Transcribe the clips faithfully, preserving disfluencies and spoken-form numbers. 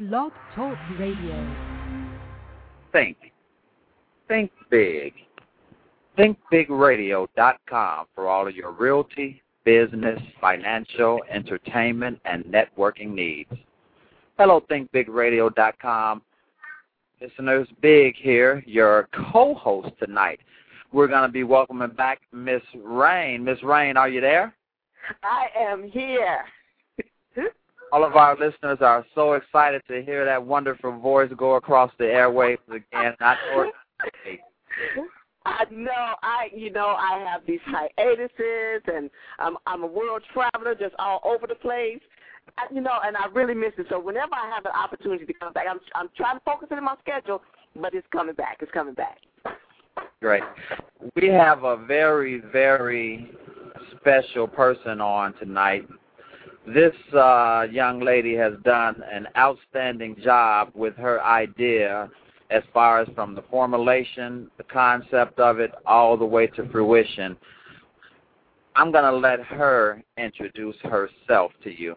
Blog Talk Radio. Think. Think big. think big radio dot com for all of your realty, business, financial, entertainment, and networking needs. Hello, think big radio dot com. Listeners, Big here, your co-host tonight. We're going to be welcoming back Miss Rain. Miss Rain, are you there? I am here. All of our listeners are so excited to hear that wonderful voice go across the airwaves again. I know it's I know, I, you know, I have these hiatuses, and I'm, I'm a world traveler, just all over the place, I, you know, and I really miss it. So whenever I have an opportunity to come back, I'm, I'm trying to focus it in my schedule, but it's coming back. It's coming back. Great. We have a very, very special person on tonight. This uh, young lady has done an outstanding job with her idea as far as from the formulation, the concept of it, all the way to fruition. I'm going to let her introduce herself to you.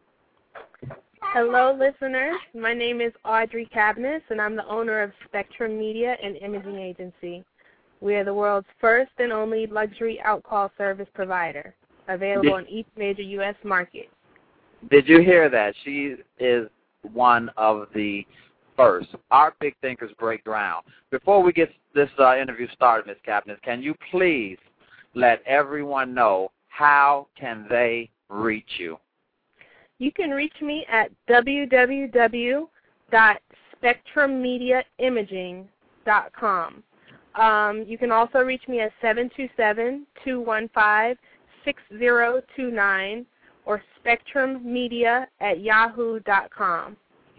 Hello, listeners. My name is Audrey Cabnis, and I'm the owner of Spectrum Media and Imaging Agency. We are the world's first and only luxury outcall service provider, available in each major U S market. Did you hear that? She is one of the first. Our big thinkers break ground. Before we get this uh, interview started, Miz Cabnis, can you please let everyone know how can they reach you? You can reach me at w w w dot spectrum media imaging dot com. Um, you can also reach me at seven two seven, two one five, six zero two nine or spectrummedia at yahoo dot com.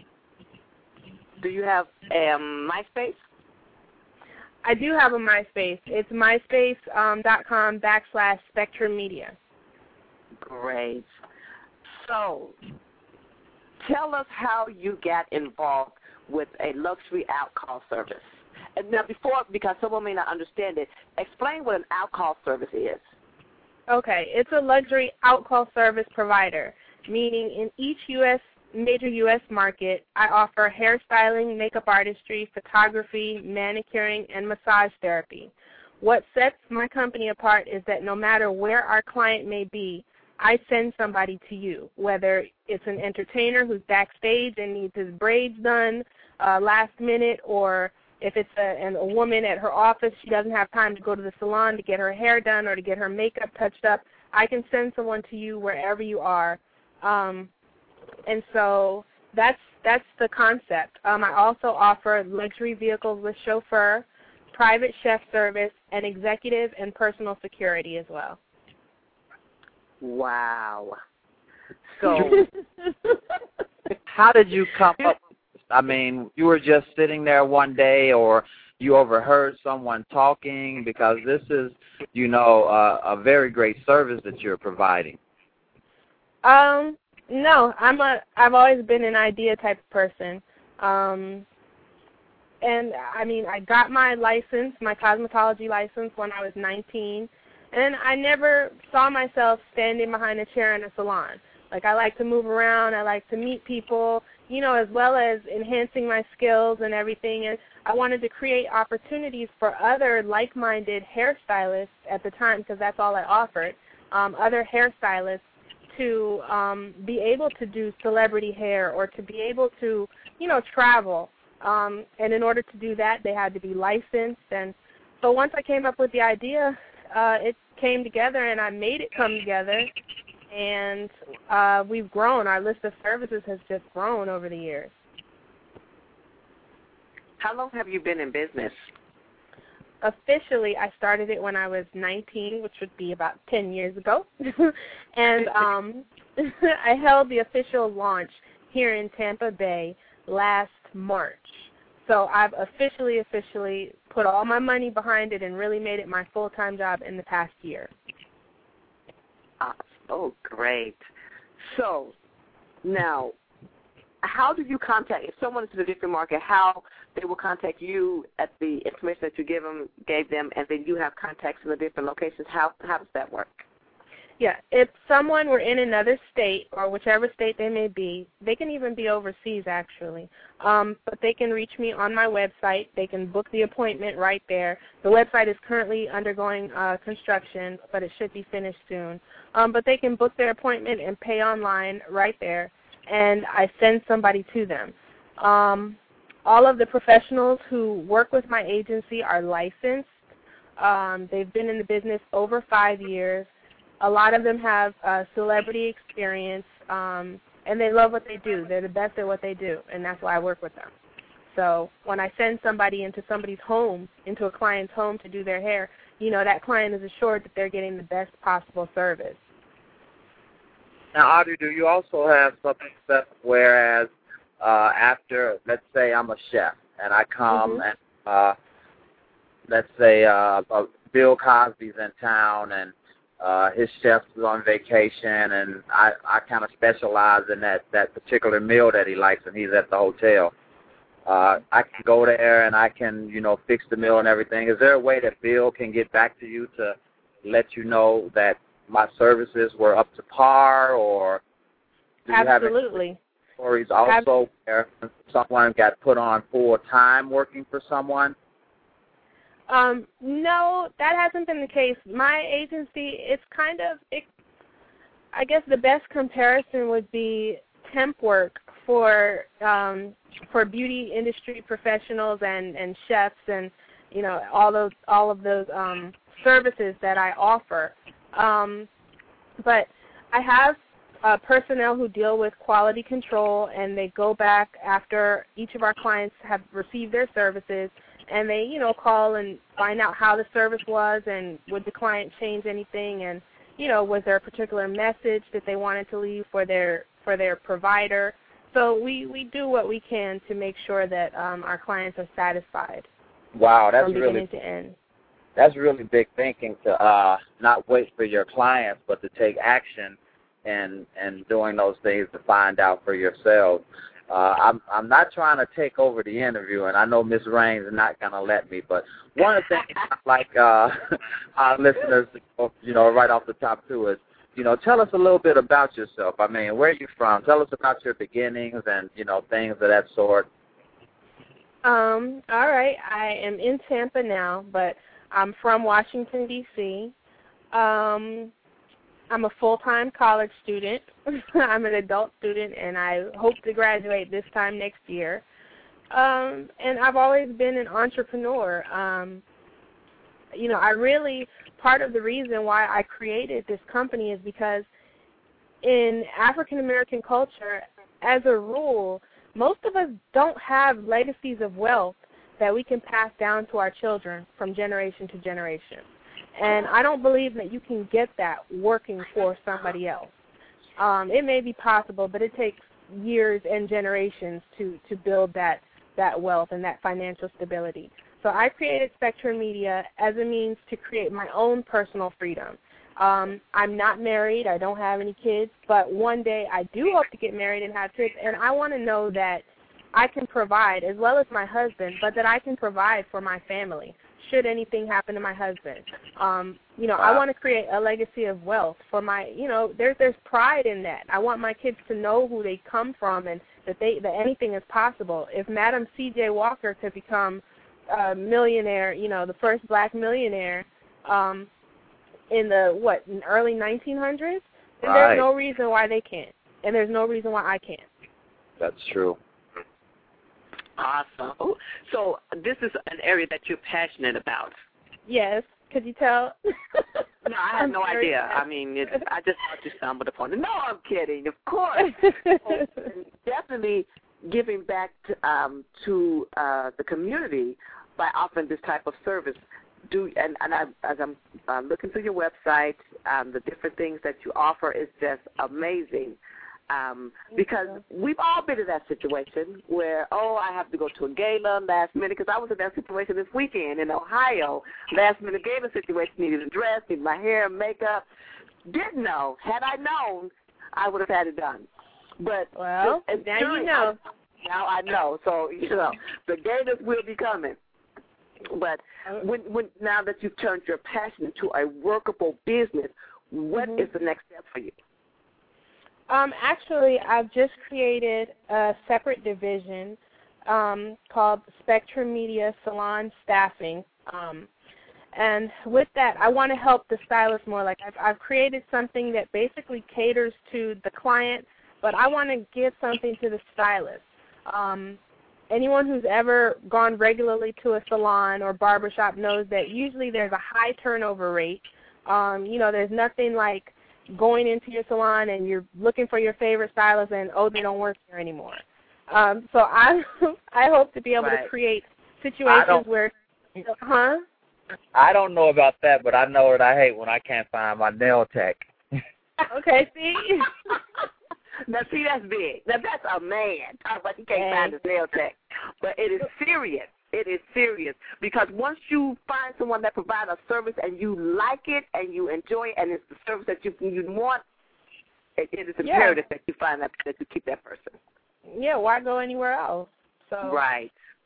Do you have um, MySpace? I do have a MySpace. It's myspace dot com um, backslash Spectrum Media. Great. So, tell us how you got involved with a luxury outcall service. And now, before, because someone may not understand it, explain what an outcall service is. Okay, it's a luxury outcall service provider, meaning in each U S major U S market, I offer hairstyling, makeup artistry, photography, manicuring, and massage therapy. What sets my company apart is that no matter where our client may be, I send somebody to you, whether it's an entertainer who's backstage and needs his braids done uh, last minute, or if it's a, an, a woman at her office, she doesn't have time to go to the salon to get her hair done or to get her makeup touched up, I can send someone to you wherever you are. Um, and so that's that's the concept. Um, I also offer luxury vehicles with chauffeur, private chef service, and executive and personal security as well. Wow. So how did you come up? I mean, you were just sitting there one day, or you overheard someone talking, because this is, you know, uh, a very great service that you're providing. Um, no, I'm a. I've always been an idea type of person, um, and I mean, I got my license, my cosmetology license, when I was nineteen, and I never saw myself standing behind a chair in a salon. Like, I like to move around, I like to meet people, you know, as well as enhancing my skills and everything. And I wanted to create opportunities for other like-minded hairstylists at the time, because that's all I offered, um, other hairstylists to um, be able to do celebrity hair or to be able to, you know, travel. Um, and in order to do that, they had to be licensed. And so once I came up with the idea, uh, it came together, and I made it come together. And uh, we've grown. Our list of services has just grown over the years. How long have you been in business? Officially, I started it when I was nineteen, which would be about ten years ago. and um, I held the official launch here in Tampa Bay last March. So I've officially, officially put all my money behind it and really made it my full-time job in the past year. Oh, great. So, now, how do you contact, if someone is in a different market, how they will contact you at the information that you give them, gave them, and then you have contacts in the different locations? How, how does that work? Yeah, if someone were in another state or whichever state they may be, they can even be overseas actually, um, but they can reach me on my website. They can book the appointment right there. The website is currently undergoing uh, construction, but it should be finished soon. Um, but they can book their appointment and pay online right there, and I send somebody to them. Um, all of the professionals who work with my agency are licensed. Um, they've been in the business over five years. A lot of them have uh, celebrity experience, um, and they love what they do. They're the best at what they do, and that's why I work with them. So when I send somebody into somebody's home, into a client's home to do their hair, you know, that client is assured that they're getting the best possible service. Now, Audrey, do you also have something set whereas uh, after, let's say I'm a chef, and I come mm-hmm. and, uh, let's say uh, uh, Bill Cosby's in town, and Uh, his chef's on vacation, and I, I kind of specialize in that, that particular meal that he likes, and he's at the hotel. Uh, I can go there, and I can, you know, fix the meal and everything. Is there a way that Bill can get back to you to let you know that my services were up to par, or do you Absolutely. have any stories also Ab- where someone got put on full-time working for someone? Um, no, that hasn't been the case. My agency, it's kind of, it, I guess the best comparison would be temp work for um, for beauty industry professionals and, and chefs and, you know, all those all of those um, services that I offer. Um, but I have uh, personnel who deal with quality control, and they go back after each of our clients have received their services, and they, you know, call and find out how the service was and would the client change anything, and, you know, was there a particular message that they wanted to leave for their for their provider. So we, we do what we can to make sure that um, our clients are satisfied. Wow, that's from really beginning to end. That's really big thinking to uh, not wait for your clients, but to take action and and doing those things to find out for yourself. Uh, I'm I'm not trying to take over the interview, and I know Miz Raines is not going to let me. But one of the things I'd like uh, our listeners, you know, right off the top too, is, you know, tell us a little bit about yourself. I mean, where are you from? Tell us about your beginnings and, you know, things of that sort. Um. All right. I am in Tampa now, but I'm from Washington, D C Um. I'm a full-time college student. I'm an adult student, and I hope to graduate this time next year. Um, and I've always been an entrepreneur. Um, you know, I really, part of the reason why I created this company is because in African-American culture, as a rule, most of us don't have legacies of wealth that we can pass down to our children from generation to generation. And I don't believe that you can get that working for somebody else. Um, it may be possible, but it takes years and generations to, to build that, that wealth and that financial stability. So I created Spectrum Media as a means to create my own personal freedom. Um, I'm not married. I don't have any kids. But one day I do hope to get married and have kids, and I want to know that I can provide, as well as my husband, but that I can provide for my family should anything happen to my husband. Um, you know, wow. I want to create a legacy of wealth for my, you know, there's there's pride in that. I want my kids to know who they come from and that they that anything is possible. If Madam C J Walker could become a millionaire, you know, the first black millionaire um, in the, what, in early nineteen hundreds, then right. There's no reason why they can't. And there's no reason why I can't. That's true. Awesome. So this is an area that you're passionate about. Yes. Could you tell? No, I had no idea. I mean, it, I just thought you stumbled upon it. No, I'm kidding. Of course. Definitely giving back to, um, to uh, the community by offering this type of service. Do and, and I, as I'm uh, looking through your website, um, the different things that you offer is just amazing. Um, because we've all been in that situation where, oh, I have to go to a gala last minute, because I was in that situation this weekend in Ohio. Last minute gala situation, needed a dress, needed my hair and makeup. Didn't know. Had I known, I would have had it done. But well, just, now you know. I, now I know. So, you know, the galas will be coming. But when, when now that you've turned your passion into a workable business, What mm-hmm. is the next step for you? Um, actually, I've just created a separate division um, called Spectrum Media Salon Staffing. Um, and with that, I want to help the stylist more. Like I've, I've created something that basically caters to the client, but I want to give something to the stylist. Um, anyone who's ever gone regularly to a salon or barbershop knows that usually there's a high turnover rate. Um, you know, there's nothing like going into your salon and you're looking for your favorite stylist and, oh, they don't work here anymore. Um, so I I hope to be able right. to create situations where, huh? I don't know about that, but I know what I hate when I can't find my nail tech. Okay, see? Now, see, that's big. Now, that's a man. Talk about he can't Hey. find his nail tech. But it is serious. It is serious because once you find someone that provides a service and you like it and you enjoy it and it's the service that you you want, it, it is imperative yeah. that you find that that you keep that person. Yeah, why go anywhere else? So right.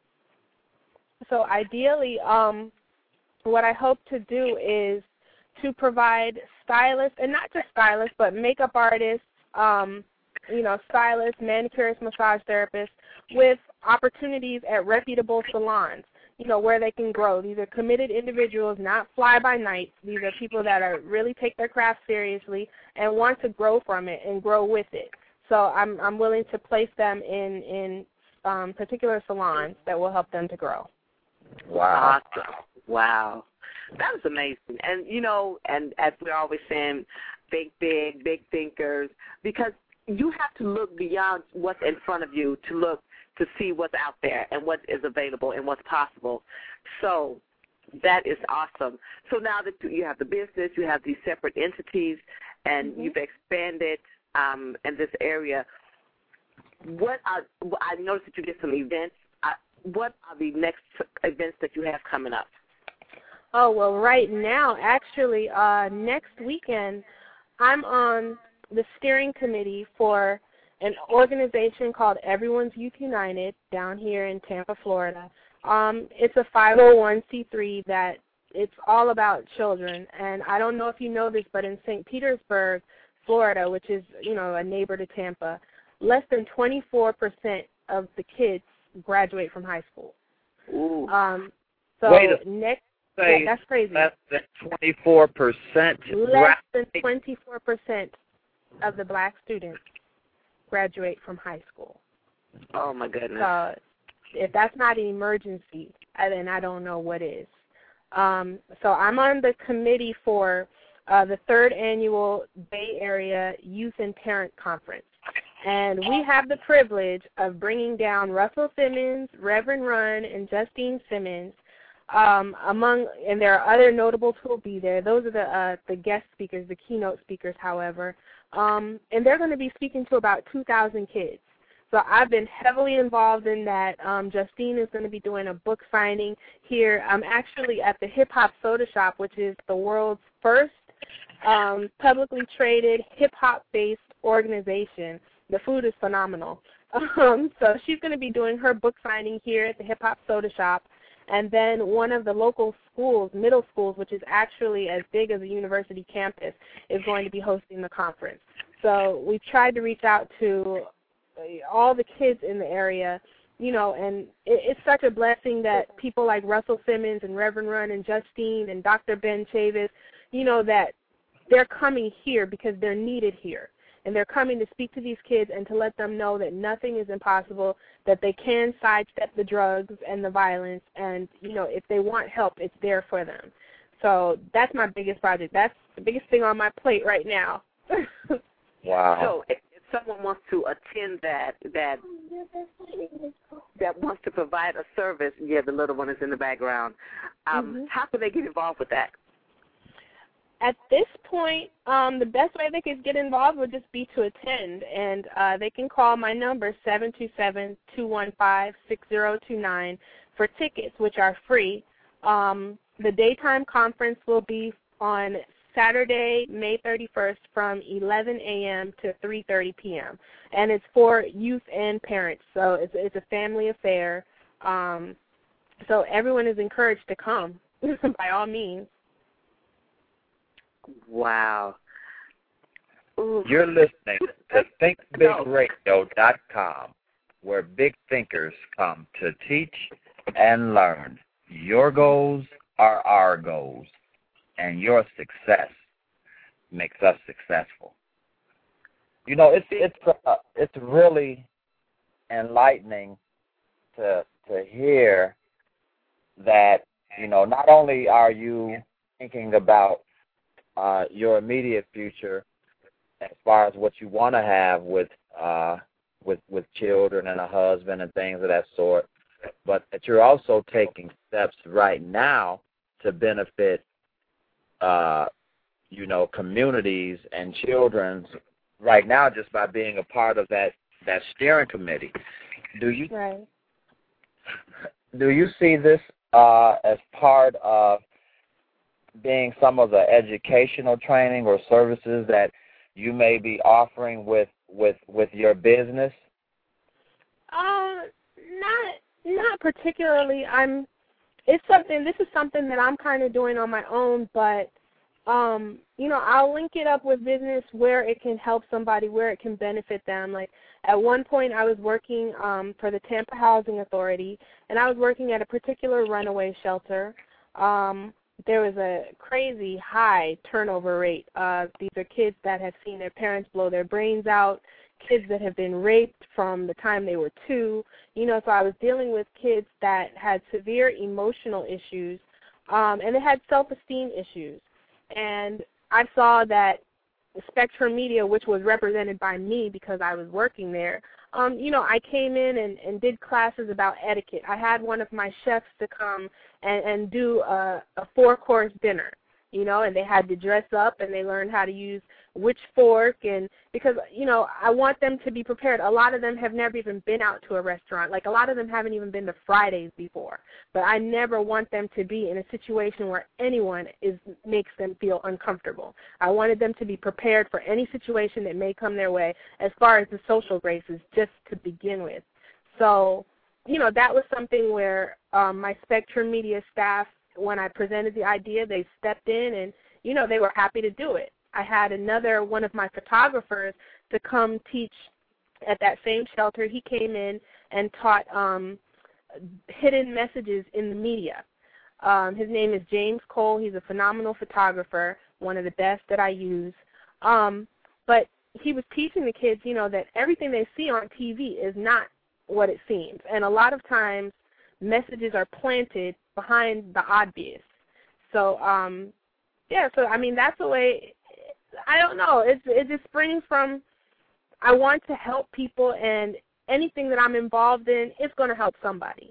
So ideally, um, what I hope to do is to provide stylists, and not just stylists, but makeup artists, um, you know, stylists, manicurists, massage therapists, with opportunities at reputable salons, you know, where they can grow. These are committed individuals, not fly-by-nights. These are people that are really take their craft seriously and want to grow from it and grow with it. So I'm I'm willing to place them in, in um, particular salons that will help them to grow. Wow. Awesome. Wow. That was amazing. And, you know, and as we're always saying, think big, big thinkers, because you have to look beyond what's in front of you to look to see what's out there and what is available and what's possible. So that is awesome. So now that you have the business, you have these separate entities, and mm-hmm. you've expanded um, in this area, what are, I noticed that you did some events. Uh, what are the next events that you have coming up? Oh, well, right now, actually, uh, next weekend, I'm on the steering committee for an organization called Everyone's Youth United down here in Tampa, Florida. Um, it's a five oh one c three that it's all about children. And I don't know if you know this, but in Saint Petersburg, Florida, which is, you know, a neighbor to Tampa, less than twenty-four percent of the kids graduate from high school. Ooh. Um, so Wait a- next, Say yeah, that's crazy. Less than twenty-four percent. Less than twenty-four percent of the black students graduate from high school. Oh, my goodness. So if that's not an emergency, then I don't know what is. Um, so I'm on the committee for uh, the third annual Bay Area Youth and Parent Conference. And we have the privilege of bringing down Russell Simmons, Reverend Run, and Justine Simmons, um, among, and there are other notables who will be there. Those are the uh, the guest speakers, the keynote speakers, however. Um, and they're going to be speaking to about two thousand kids. So I've been heavily involved in that. Um, Justine is going to be doing a book signing here. I'm actually at the Hip Hop Soda Shop, which is the world's first um, publicly traded hip-hop-based organization. The food is phenomenal. Um, so she's going to be doing her book signing here at the Hip Hop Soda Shop. And then one of the local schools, middle schools, which is actually as big as a university campus, is going to be hosting the conference. So we've tried to reach out to all the kids in the area, you know, and it, it's such a blessing that people like Russell Simmons and Reverend Run and Justine and Doctor Ben Chavis, you know, that they're coming here because they're needed here. And they're coming to speak to these kids and to let them know that nothing is impossible, that they can sidestep the drugs and the violence, and, you know, if they want help, it's there for them. So that's my biggest project. That's the biggest thing on my plate right now. Wow. So if, if someone wants to attend that, that that wants to provide a service, yeah, the little one is in the background, um, mm-hmm. how can they get involved with that? At this point, um, the best way they could get involved would just be to attend, and uh, they can call my number, seven two seven, two one five, six zero two nine, for tickets, which are free. Um, the daytime conference will be on Saturday, May thirty-first, from eleven a.m. to three thirty p.m., and it's for youth and parents, so it's, it's a family affair. Um, so everyone is encouraged to come, by all means. Wow. Ooh. You're listening to think big radio dot com, where big thinkers come to teach and learn. Your goals are our goals, and your success makes us successful. You know, it's it's uh, it's really enlightening to to hear that, you know, not only are you thinking about uh, your immediate future as far as what you want to have with uh, with with children and a husband and things of that sort, but that you're also taking steps right now to benefit, uh, you know, communities and children's right now just by being a part of that, that steering committee. Do you right. do you see this uh, as part of being some of the educational training or services that you may be offering with, with, with your business? Uh, not not particularly. I'm. It's something. This is something that I'm kind of doing on my own, but um, you know, I'll link it up with business where it can help somebody, where it can benefit them. Like at one point, I was working um, for the Tampa Housing Authority, and I was working at a particular runaway shelter. Um, there was a crazy high turnover rate. Uh, these are kids that have seen their parents blow their brains out, kids that have been raped from the time they were two. You know, so I was dealing with kids that had severe emotional issues, um, and they had self-esteem issues. And I saw that Spectrum Media, which was represented by me because I was working there, um, you know, I came in and, and did classes about etiquette. I had one of my chefs to come and, and do a, a four-course dinner, you know, and they had to dress up and they learned how to use which fork, and because, you know, I want them to be prepared. A lot of them have never even been out to a restaurant. Like a lot of them haven't even been to Fridays before. But I never want them to be in a situation where anyone is makes them feel uncomfortable. I wanted them to be prepared for any situation that may come their way as far as the social graces just to begin with. So, you know, that was something where um, my Spectrum Media staff, when I presented the idea, they stepped in and, you know, they were happy to do it. I had another one of my photographers to come teach at that same shelter. He came in and taught um, hidden messages in the media. Um, his name is James Cole. He's a phenomenal photographer, one of the best that I use. Um, but he was teaching the kids, you know, that everything they see on T V is not what it seems. And a lot of times messages are planted behind the obvious. So, um, yeah, so, I mean, that's the way. I don't know. It, it just springs from I want to help people, and anything that I'm involved in is going to help somebody.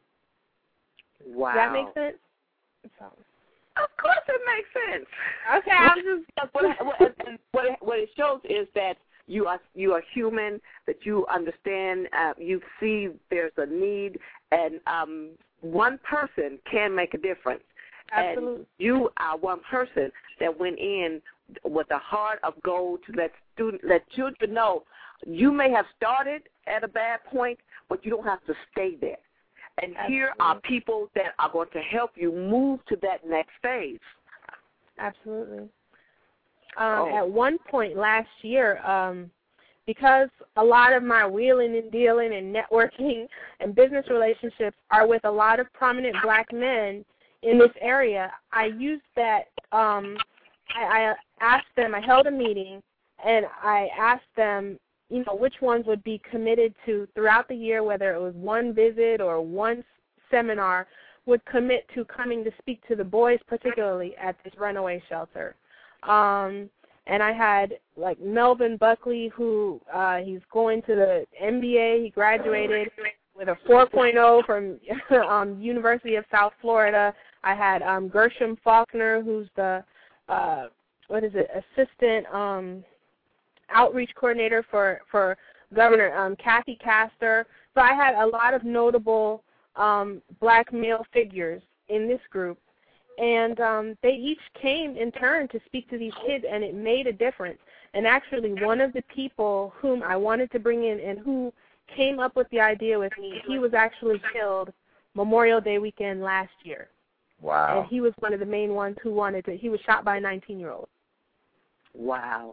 Wow. Does that make sense? So. Of course it makes sense. Okay, I'm just... what, what, what, it, what it shows is that you are you are human, that you understand, uh, you see there's a need, and um, one person can make a difference. Absolutely. And you are one person that went in with a heart of gold to let student, let children know you may have started at a bad point, but you don't have to stay there. And Absolutely. Here are people that are going to help you move to that next phase. Absolutely. Um, oh. At one point last year, um, because a lot of my wheeling and dealing and networking and business relationships are with a lot of prominent black men in this area, I used that, um, I, I asked them, I held a meeting, and I asked them, you know, which ones would be committed to throughout the year, whether it was one visit or one seminar, would commit to coming to speak to the boys, particularly at this runaway shelter. Um, and I had, like, Melvin Buckley, who uh, he's going to the M B A. He graduated with a four point oh from um, University of South Florida. I had um, Gershom Faulkner, who's the, uh, what is it, assistant um, outreach coordinator for, for Governor um, Kathy Castor. So I had a lot of notable um, black male figures in this group. And um, they each came in turn to speak to these kids, and it made a difference. And actually one of the people whom I wanted to bring in and who came up with the idea with me, he was actually killed Memorial Day weekend last year. Wow. And he was one of the main ones who wanted to, he was shot by a nineteen-year-old. Wow.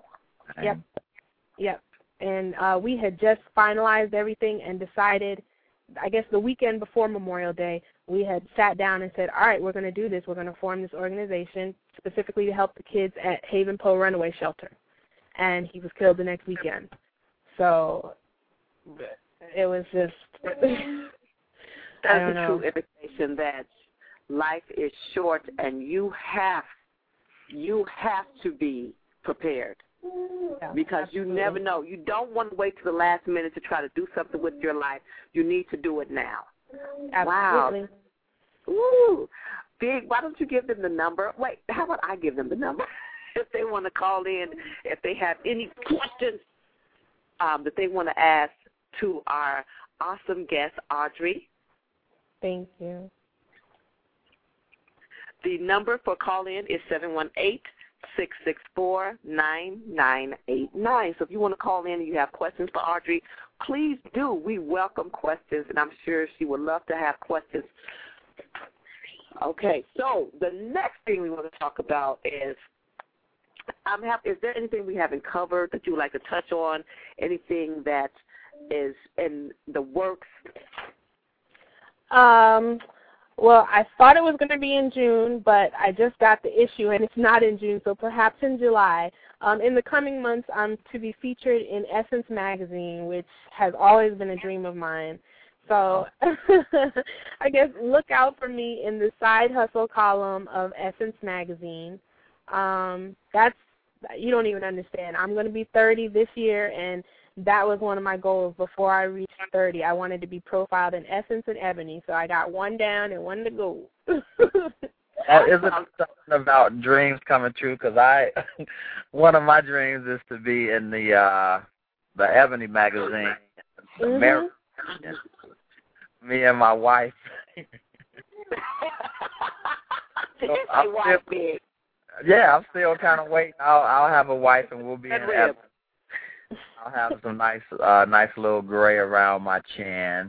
Yep. Yep. And uh, we had just finalized everything and decided, I guess the weekend before Memorial Day, we had sat down and said, all right, we're going to do this. We're going to form this organization specifically to help the kids at Haven Poe Runaway Shelter. And he was killed the next weekend. So it was just, that's a true indication that life is short and you have, you have to be prepared. Yeah, because absolutely. You never know. You don't want to wait to the last minute to try to do something with your life. You need to do it now. Absolutely. Wow. Ooh. Big, why don't you give them the number? Wait, how about I give them the number? If they want to call in, if they have any questions um, that they want to ask to our awesome guest, Audrey. Thank you. The number for call-in is seven one eight, six six four, nine nine eight nine. So if you want to call in and you have questions for Audrey, please do. We welcome questions, and I'm sure she would love to have questions. Okay, so the next thing we want to talk about is, I'm happy, is there anything we haven't covered that you would like to touch on, anything that is in the works? Um, well, I thought it was going to be in June, but I just got the issue, and it's not in June, so perhaps in July. Um, in the coming months, I'm to be featured in Essence Magazine, which has always been a dream of mine. So I guess look out for me in the side hustle column of Essence Magazine. Um, that's, you don't even understand. I'm going to be thirty this year, and that was one of my goals before I reached thirty. I wanted to be profiled in Essence and Ebony, so I got one down and one to go. Oh, isn't it something about dreams coming true? Because I, one of my dreams is to be in the uh, the Ebony magazine, the Mm-hmm. Mary, me and my wife. Did So you I'm say wife still- big? Yeah, I'm still kind of waiting. I'll I'll have a wife and we'll be in Red Ebony. I'll have some nice uh, nice little gray around my chin.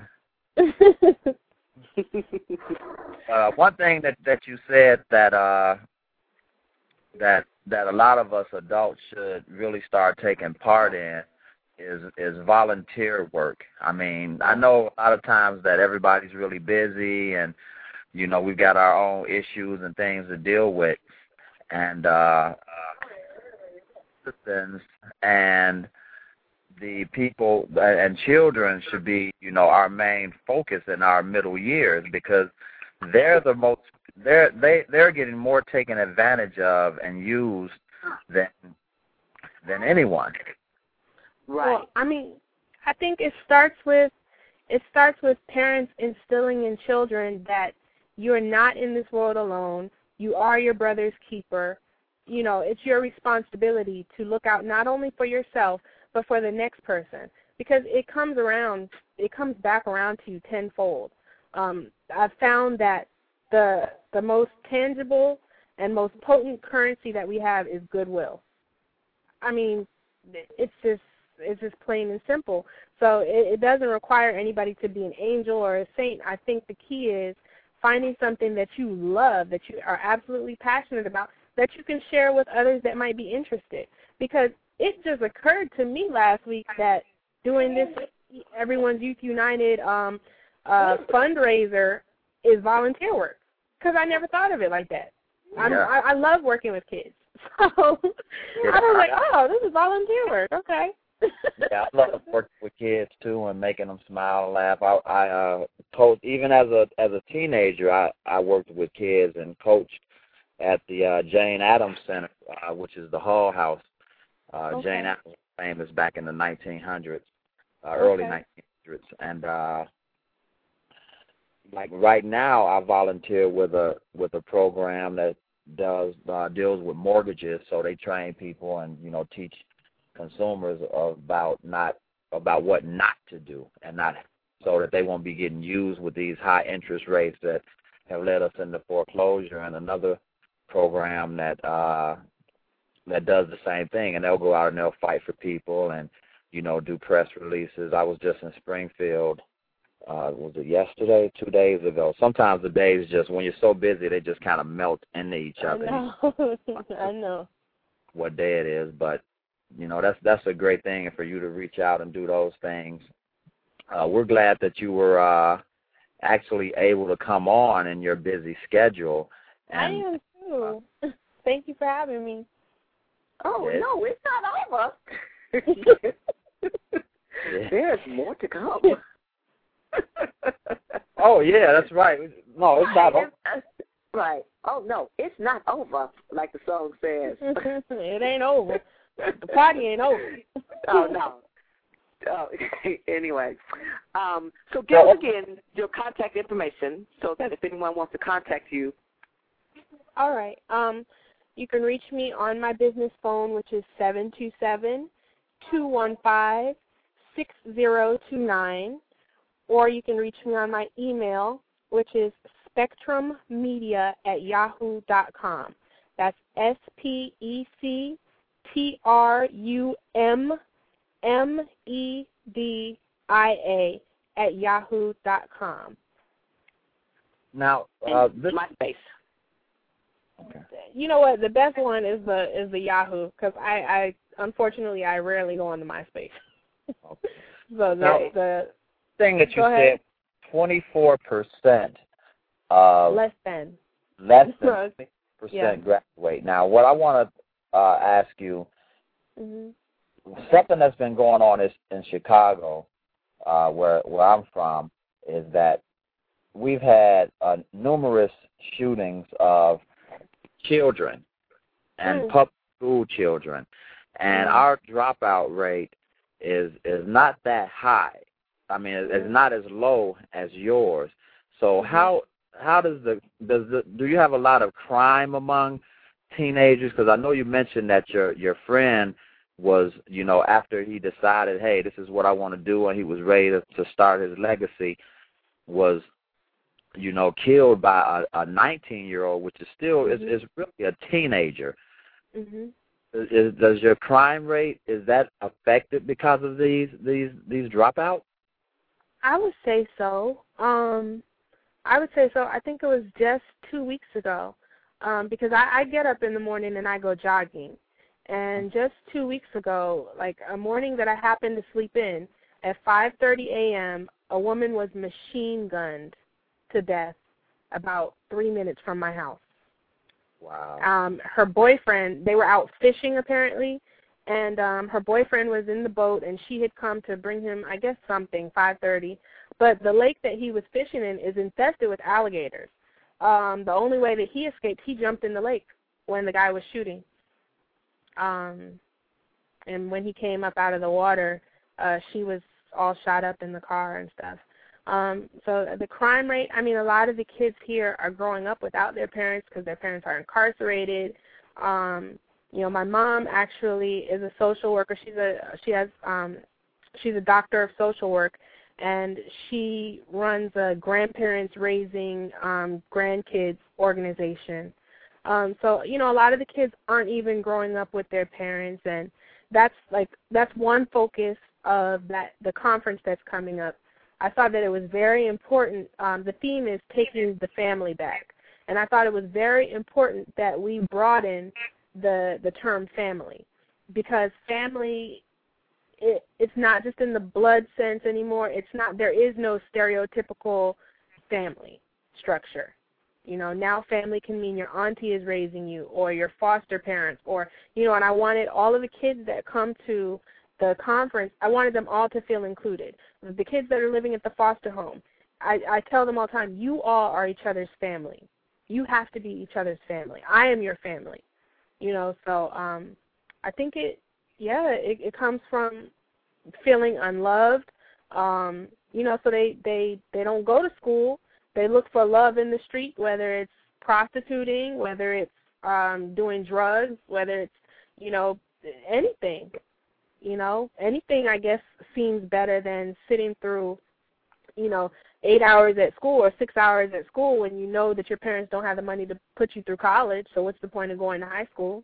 Uh, one thing that, that you said that uh, that that a lot of us adults should really start taking part in is is volunteer work. I mean, I know a lot of times that everybody's really busy, and you know we've got our own issues and things to deal with, and uh, citizens and the people and children should be, you know, our main focus in our middle years, because they're the most they're they they're getting more taken advantage of and used than than anyone. Right. Well, I mean, I think it starts with it starts with parents instilling in children that you're not in this world alone. You are your brother's keeper. You know, it's your responsibility to look out not only for yourself, but for the next person, because it comes around, it comes back around to you tenfold. Um, I've found that the the most tangible and most potent currency that we have is goodwill. I mean, it's just it's just plain and simple. So it, it doesn't require anybody to be an angel or a saint. I think the key is finding something that you love, that you are absolutely passionate about, that you can share with others that might be interested. Because it just occurred to me last week that doing this Everyone's Youth United um, uh, fundraiser is volunteer work, because I never thought of it like that. I'm, Yeah. I, I love working with kids. So Yeah. I was like, oh, this is volunteer work. Okay. Yeah, I love working with kids too and making them smile and laugh. I, I uh, coached even as a as a teenager. I, I worked with kids and coached at the uh, Jane Addams Center, uh, which is the Hall House. Uh, Okay. Jane Addams was famous back in the nineteen hundreds, uh, early Okay. nineteen hundreds, and uh, like right now, I volunteer with a with a program that does uh, deals with mortgages. So they train people and you know teach consumers about not about what not to do, and not so that they won't be getting used with these high interest rates that have led us into foreclosure. And another program that uh, that does the same thing, and they'll go out and they'll fight for people and you know do press releases. I was just in Springfield. Uh, was it yesterday, two days ago? Sometimes the days just, when you're so busy, they just kind of melt into each other. I know. I know. What day it is, but you know, that's that's a great thing for you to reach out and do those things. Uh, we're glad that you were uh, actually able to come on in your busy schedule. And, I am too. Uh, Thank you for having me. Oh, yes. no, it's not over. Yeah. There's more to come. Oh, yeah, that's right. No, it's not over. Right. Oh, no, it's not over, like the song says. It ain't over. The party ain't over. Oh, no. Oh, anyway, um, so give us again your contact information so that if anyone wants to contact you. All right. Um, you can reach me on my business phone, which is seven two seven, two one five, six zero two nine, or you can reach me on my email, which is spectrummedia at yahoo dot com. That's S P E C T R U M M E D I A at yahoo dot com. Now, uh, this MySpace. Okay. You know what? The best one is the is the Yahoo, because I, I unfortunately I rarely go on to MySpace. Okay. So the Now, the thing that you go ahead. said, twenty-four percent of less than less than twenty percent Yeah. graduate. Now, what I want to uh, ask you, Mhm. something that's been going on is in Chicago, uh, where where I'm from, is that we've had uh, numerous shootings of children and Mm. public school children, and Mm. our dropout rate is is not that high. I mean, it's Mm. not as low as yours. So Mhm. how how does the does the do you have a lot of crime among teenagers? Because I know you mentioned that your your friend was, you know, after he decided, hey, this is what I want to do, and he was ready to, to start his legacy, was, you know, killed by a nineteen-year-old, which is still Mhm. is, is really a teenager. Mhm. Is, is, does your crime rate, is that affected because of these these these dropouts? I would say so. Um, I would say so. I think it was just two weeks ago, um, because I, I get up in the morning and I go jogging. And just two weeks ago, like a morning that I happened to sleep in, at five thirty a.m., a woman was machine gunned to death about three minutes from my house. Wow. Um, her boyfriend, they were out fishing apparently, and um, her boyfriend was in the boat, and she had come to bring him, I guess, something, five thirty. But the lake that he was fishing in is infested with alligators. Um, the only way that he escaped, he jumped in the lake when the guy was shooting. Um, and when he came up out of the water, uh, she was all shot up in the car and stuff. Um, so the crime rate, I mean, a lot of the kids here are growing up without their parents because their parents are incarcerated. Um, you know, my mom actually is a social worker. She's a she has um, she's a doctor of social work, and she runs a grandparents raising um, grandkids organization. Um, so, you know, a lot of the kids aren't even growing up with their parents, and that's like that's one focus of that the conference that's coming up. I thought that it was very important. Um, the theme is taking the family back, and I thought it was very important that we broaden the the term family, because family, it, it's not just in the blood sense anymore. It's not. There is no stereotypical family structure. You know, now family can mean your auntie is raising you, or your foster parents, or, you know, and I wanted all of the kids that come to the conference, I wanted them all to feel included. The kids that are living at the foster home, I, I tell them all the time, you all are each other's family. You have to be each other's family. I am your family. You know, so um, I think it, yeah, it, it comes from feeling unloved. Um, you know, so they, they, they don't go to school. They look for love in the street, whether it's prostituting, whether it's um, doing drugs, whether it's, you know, anything. You know, anything, I guess, seems better than sitting through, you know, eight hours at school or six hours at school when you know that your parents don't have the money to put you through college. So what's the point of going to high school?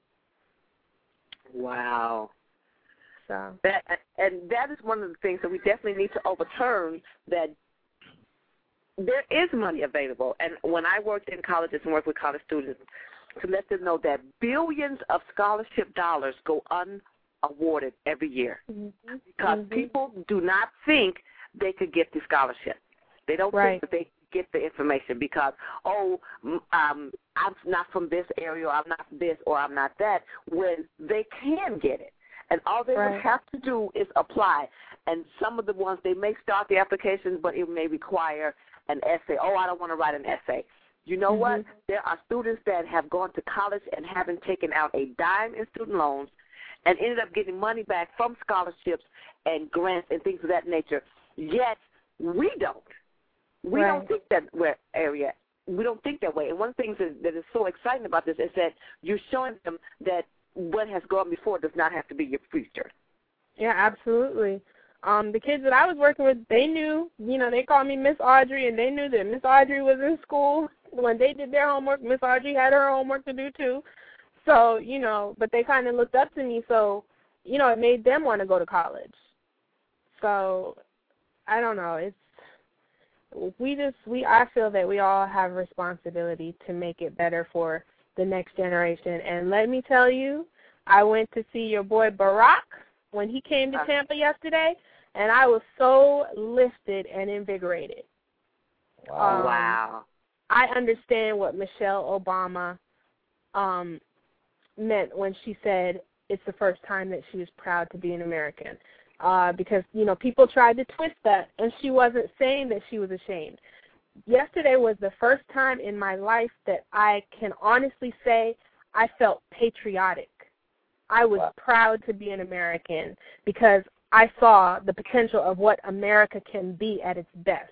Wow. So that and that is one of the things that we definitely need to overturn, that there is money available. And when I worked in colleges and worked with college students, to let them know that billions of scholarship dollars go un awarded every year mm-hmm. because mm-hmm. people do not think they could get the scholarship. They don't right. think that they get the information because, oh, um, I'm not from this area, or I'm not this, or I'm not that, when they can get it. And all they right. would have to do is apply. And some of the ones, they may start the application, but it may require an essay. Oh, I don't want to write an essay. You know mm-hmm. what? There are students that have gone to college and haven't taken out a dime in student loans and ended up getting money back from scholarships and grants and things of that nature. Yet we don't. We right. don't think that we're area. We don't think that way. And one of the things that, that is so exciting about this is that you're showing them that what has gone before does not have to be your future. Yeah, absolutely. Um, the kids that I was working with, they knew, you know, they called me Miss Audrey, and they knew that Miss Audrey was in school. When they did their homework, Miss Audrey had her homework to do too. So, you know, but they kind of looked up to me, so, you know, it made them want to go to college. So, I don't know. It's we just we I feel that we all have a responsibility to make it better for the next generation. And let me tell you, I went to see your boy Barack when he came to Tampa yesterday, and I was so lifted and invigorated. Wow. Um, wow. I understand what Michelle Obama um, meant when she said it's the first time that she was proud to be an American. Uh, because, you know, people tried to twist that, and she wasn't saying that she was ashamed. Yesterday was the first time in my life that I can honestly say I felt patriotic. I was wow. proud to be an American because I saw the potential of what America can be at its best.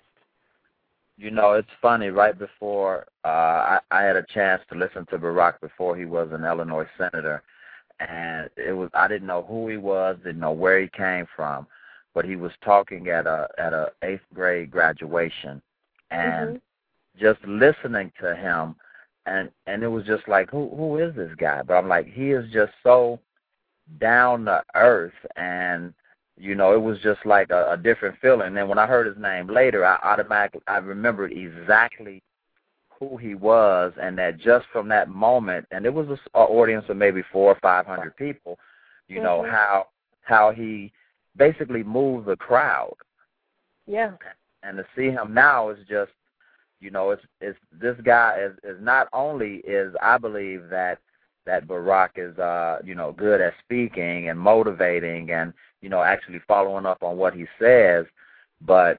You know, it's funny, right before uh, I, I had a chance to listen to Barack before he was an Illinois senator, and it was I didn't know who he was, didn't know where he came from, but he was talking at a at a eighth grade graduation, and mm-hmm. just listening to him, and and it was just like, who who is this guy? But I'm like, he is just so down to earth, and you know, it was just like a, a different feeling. And then when I heard his name later, I automatically I remembered exactly who he was, and that just from that moment, and it was an audience of maybe four or five hundred people, you mm-hmm. know, how how he basically moved the crowd. Yeah. And to see him now is just, you know, it's it's this guy is, is not only is I believe that that Barack is uh, you know, good at speaking and motivating and, you know, actually following up on what he says, but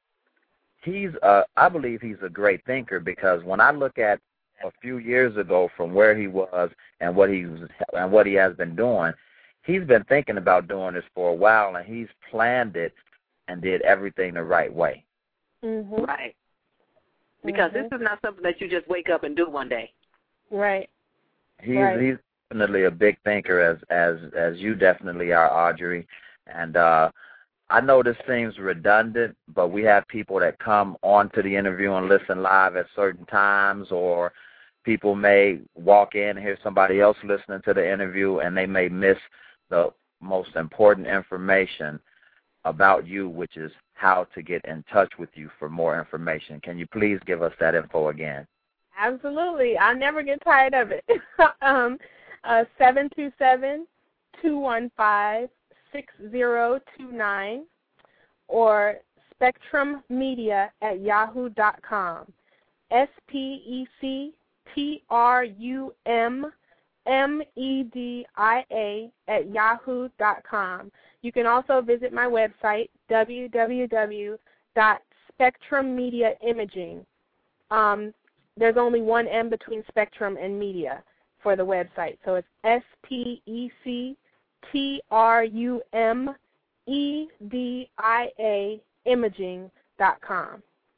he's, uh, I believe he's a great thinker, because when I look at a few years ago from where he was and what he was, and what he has been doing, he's been thinking about doing this for a while, and he's planned it and did everything the right way. Mm-hmm. Right. Because mm-hmm. this is not something that you just wake up and do one day. Right. He's right. he's definitely a big thinker, as as as you definitely are, Audrey, and uh, I know this seems redundant, but we have people that come onto the interview and listen live at certain times, or people may walk in and hear somebody else listening to the interview, and they may miss the most important information about you, which is how to get in touch with you for more information. Can you please give us that info again? Absolutely. I never get tired of it. um, uh, seven two seven, two one five, six zero two nine or spectrum media at yahoo dot com. S P E C T R U M M E D I A at yahoo dot com. You can also visit my website, w w w dot spectrum media imaging. Um, there's only one M between Spectrum and Media for the website, so it's S P E C T R U M E D I A imaging dot com.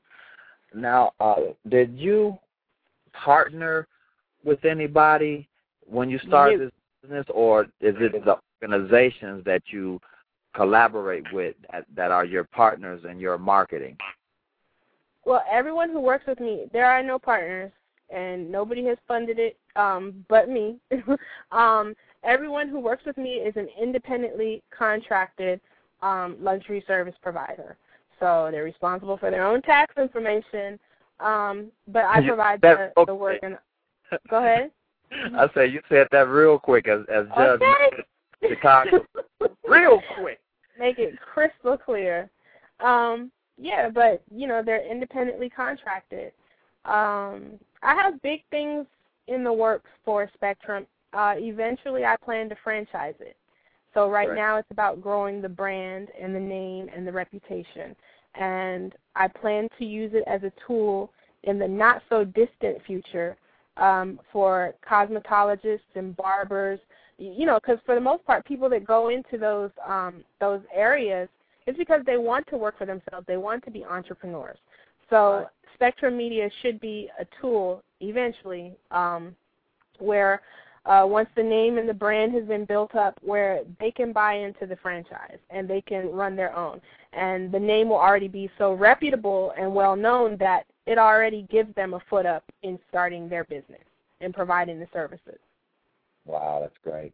Now, uh, did you partner with anybody when you started this business, or is it the organizations that you collaborate with that are your partners in your marketing? Well, everyone who works with me, there are no partners, and nobody has funded it um, but me. um, everyone who works with me is an independently contracted um, luxury service provider. So they're responsible for their own tax information, um, but I provide the, the work. And go ahead. I say you said that real quick as as Judge. Okay. Chicago. Real quick. Make it crystal clear. Um, yeah, but, you know, they're independently contracted. Um, I have big things in the works for Spectrum. Uh, eventually, I plan to franchise it. So right, right now it's about growing the brand and the name and the reputation. And I plan to use it as a tool in the not-so-distant future um, for cosmetologists and barbers, you know, because for the most part, people that go into those um, those areas, it's because they want to work for themselves. They want to be entrepreneurs. So right. Spectrum Media should be a tool eventually um, where uh, once the name and the brand has been built up, where they can buy into the franchise and they can run their own. And the name will already be so reputable and well-known that it already gives them a foot up in starting their business and providing the services. Wow, that's great.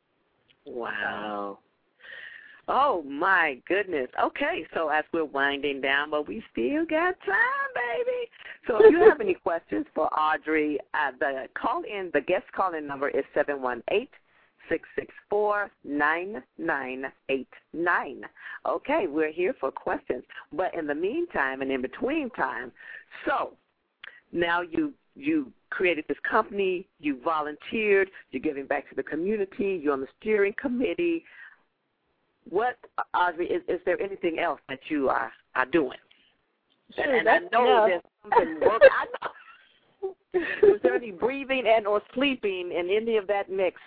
Wow. Oh, my goodness. Okay, so as we're winding down, but we still got time, baby. So if you have any questions for Audrey, uh, the call-in, the guest call-in number is seven one eight, six six four, nine nine eight nine. Okay, we're here for questions. But in the meantime and in between time, so now you you created this company, you volunteered, you're giving back to the community, you're on the steering committee. What, Audrey, is, is there anything else that you are, are doing? Sure, and, and I know no. there's something work. I know. Is there any breathing and or sleeping in any of that mix?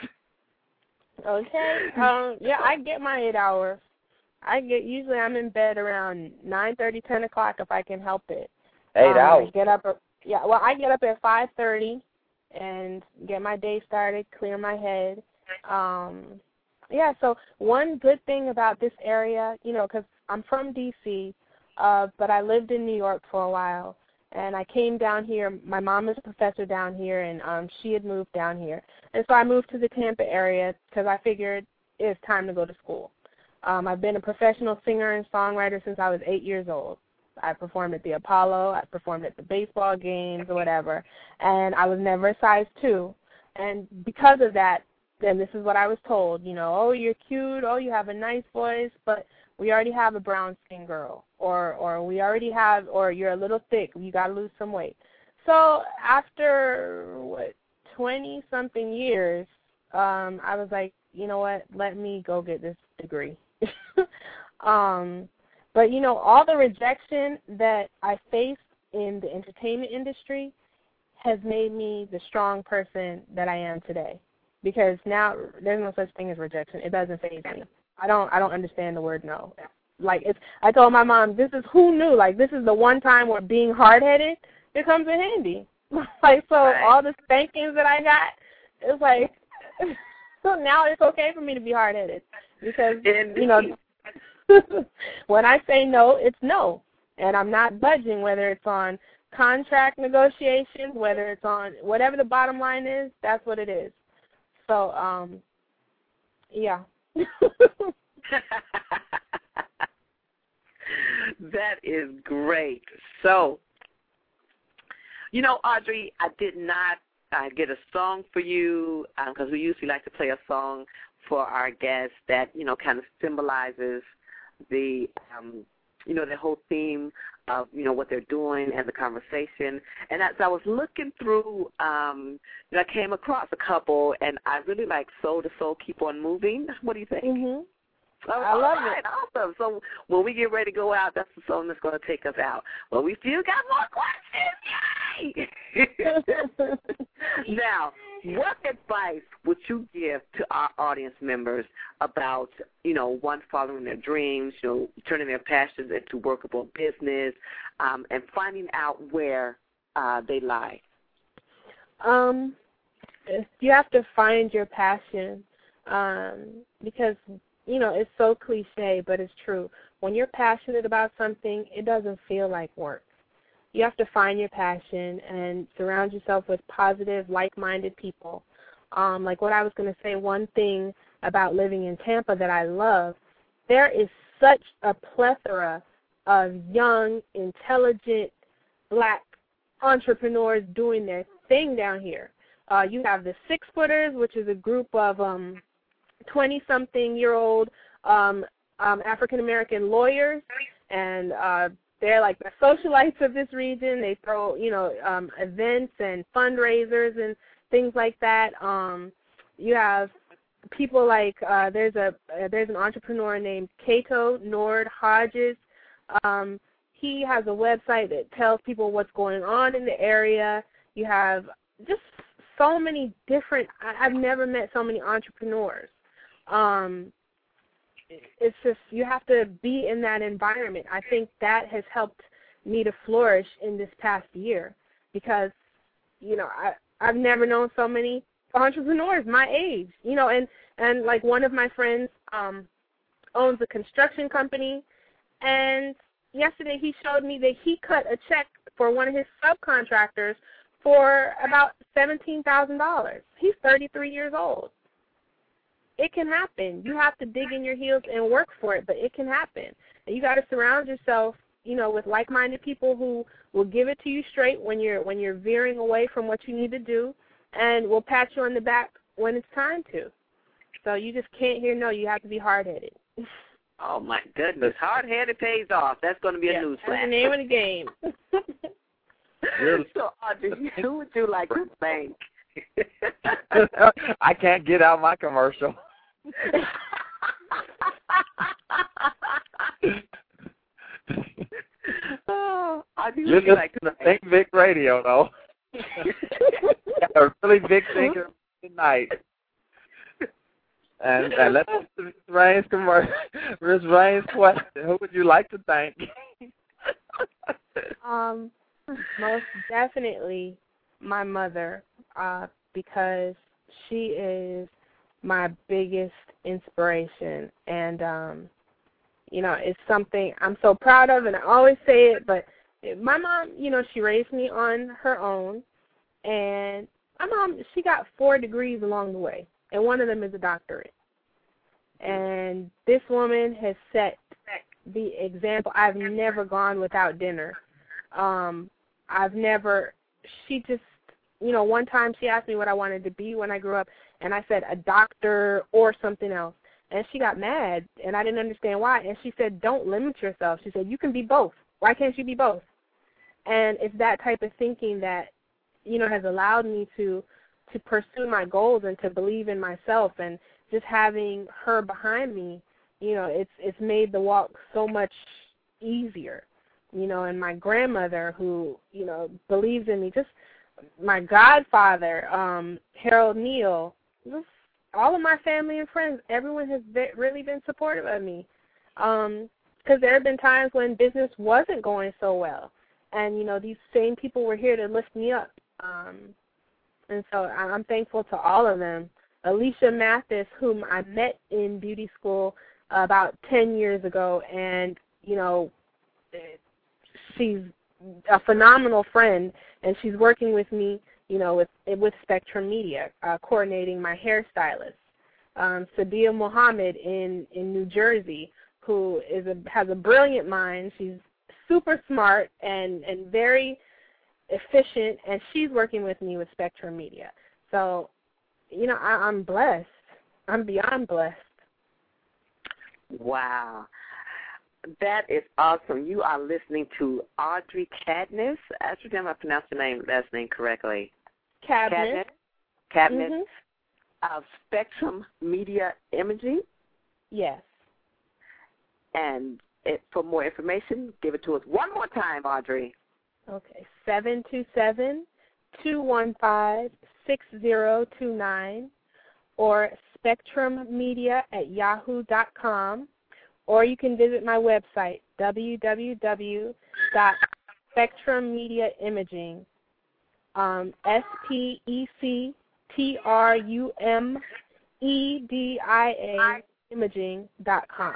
Okay. Um, yeah, I get my eight hours. I get usually I'm in bed around nine thirty, ten o'clock if I can help it. Eight um, hours. I get up. Yeah. Well, I get up at five thirty and get my day started, clear my head. Um, yeah. So one good thing about this area, you know, because I'm from D C, uh, but I lived in New York for a while. And I came down here. My mom is a professor down here, and um, she had moved down here. And so I moved to the Tampa area because I figured it's time to go to school. Um, I've been a professional singer and songwriter since I was eight years old. I performed at the Apollo. I performed at the baseball games or whatever. And I was never a size two. And because of that, then this is what I was told, you know, oh, you're cute, oh, you have a nice voice, but we already have a brown-skinned girl, or or we already have, or you're a little thick, you got to lose some weight. So after, what, twenty-something years, um, I was like, you know what, let me go get this degree. um, but, you know, all the rejection that I faced in the entertainment industry has made me the strong person that I am today. Because now there's no such thing as rejection. It doesn't faze me. I don't I don't understand the word no. Like it's I told my mom, this is who knew, like this is the one time where being hard headed it comes in handy. Like so right. All the spankings that I got, it's like so now it's okay for me to be hard headed. Because Indeed. you know when I say no, it's no. And I'm not budging, whether it's on contract negotiations, whether it's on whatever the bottom line is, that's what it is. So, um, yeah. That is great. So, you know, Audrey, I did not uh, get a song for you because um, we usually like to play a song for our guests that, you know, kind of symbolizes the, um, you know, the whole theme of, you know, what they're doing and the conversation. And as I was looking through, um, you know, I came across a couple, and I really like Soul to Soul, Keep on Moving. What do you think? Mm-hmm. Oh, I love all right, it. Awesome. So when we get ready to go out, that's the song that's going to take us out. But we still got more questions. Yay! Now, what advice would you give to our audience members about, you know, one, following their dreams, you know, turning their passions into workable business, um, and finding out where uh, they lie? Um, you have to find your passion um, because, you know, it's so cliche, but it's true. When you're passionate about something, it doesn't feel like work. You have to find your passion and surround yourself with positive, like-minded people. Um, like what I was going to say, one thing about living in Tampa that I love, there is such a plethora of young, intelligent, black entrepreneurs doing their thing down here. Uh, you have the Six Footers, which is a group of um, twenty-something-year-old um, um, African-American lawyers, and uh, they're like the socialites of this region. They throw, you know, um, events and fundraisers and things like that. Um, you have people like uh, there's a uh, there's an entrepreneur named Cato Nord Hodges. Um, he has a website that tells people what's going on in the area. You have just so many different. I, I've never met so many entrepreneurs. Um, it's just you have to be in that environment. I think that has helped me to flourish in this past year because, you know, I I've never known so many entrepreneurs my age, you know, and, and like one of my friends um, owns a construction company, and yesterday he showed me that he cut a check for one of his subcontractors for about seventeen thousand dollars. He's thirty-three years old. It can happen. You have to dig in your heels and work for it, but it can happen. And you got to surround yourself, you know, with like-minded people who will give it to you straight when you're when you're veering away from what you need to do, and will pat you on the back when it's time to. So you just can't hear no. You have to be hard-headed. Oh, my goodness. Hard-headed pays off. That's going to be yeah, a news that's the name of the game. So, Audrey, who would you like to thank? I can't get out my commercial. Oh, Audrey, You're would you like listening to to Think Big Radio, though. A really big singer tonight. And, and let's get to Miz Rain's commercial. Miz Rain's question. Who would you like to thank? um, most definitely my mother, uh, because she is my biggest inspiration, and um, you know, it's something I'm so proud of, and I always say it. But my mom, you know, she raised me on her own, and my mom, she got four degrees along the way, and one of them is a doctorate. And this woman has set the example. I've never gone without dinner. Um, I've never, she just, you know, one time she asked me what I wanted to be when I grew up, and I said a doctor or something else. And she got mad, and I didn't understand why. And she said, don't limit yourself. She said, you can be both. Why can't you be both? And it's that type of thinking that, you know, has allowed me to to pursue my goals and to believe in myself. And just having her behind me, you know, it's it's made the walk so much easier. You know, and my grandmother who, you know, believes in me, just my godfather, um, Harold Neal, just all of my family and friends, everyone has been, really been supportive of me. Um, because there have been times when business wasn't going so well. And, you know, these same people were here to lift me up. Um, and so I'm thankful to all of them. Alicia Mathis, whom I met in beauty school about ten years ago, and, you know, she's a phenomenal friend, and she's working with me, you know, with with Spectrum Media, uh, coordinating my hairstylist. Um, Sadia Muhammad in, in New Jersey, who is a, has a brilliant mind. She's super smart and, and very efficient, and she's working with me with Spectrum Media. So, you know, I, I'm blessed. I'm beyond blessed. Wow. That is awesome. You are listening to Audrey Cadness. I should if I pronounced the name, last name correctly. Cabinet. Cabinet. Mm-hmm. Of Spectrum Media Imaging. Yes. And it, for more information, give it to us one more time, Audrey. Okay, seven two seven, two one five, six zero two nine or spectrummedia at yahoo dot com, or you can visit my website, w w w dot spectrum media imaging, um, S P E C T R U M E D I A imaging dot com.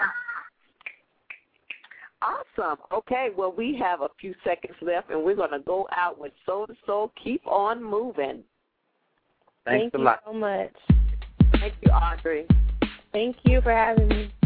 Awesome. Okay, well, we have a few seconds left, and we're going to go out with Soul to Soul. Keep on moving. Thanks Thank a you lot. so much. Thank you, Audrey. Thank you for having me.